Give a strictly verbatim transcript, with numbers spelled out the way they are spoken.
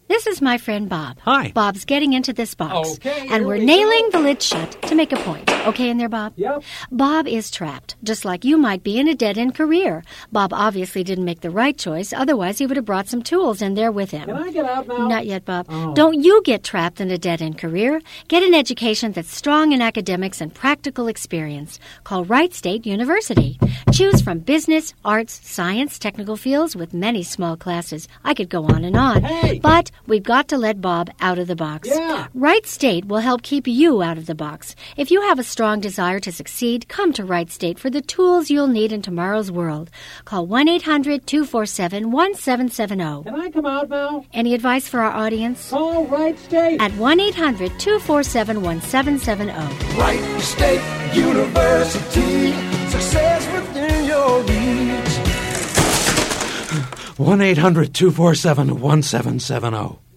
This is my friend Bob. Hi. Bob's getting into this box. Okay, and we're we nailing go. the lid shut to make a point. Okay in there, Bob? Yep. Bob is trapped, just like you might be in a dead-end career. Bob obviously didn't make the right choice. Otherwise, he would have brought some tools in there with him. Can I get out now? Not yet, Bob. Oh. Don't you get trapped in a dead-end career. Get an education that's strong in academics and practical experience. Call Wright State University. Choose from business, arts, science, technical fields with many small classes. I could go on and on. Hey! But we've got to let Bob out of the box. Yeah. Wright State will help keep you out of the box. If you have a strong desire to succeed, come to Wright State for the tools you'll need in tomorrow's world. Call one eight hundred two four seven one seven seven zero. Can I come out now? Any advice for our audience? Call Wright State. At one eight hundred two four seven one seven seven zero. Wright State University, success within your reach. one eight hundred two four seven one seven seven zero.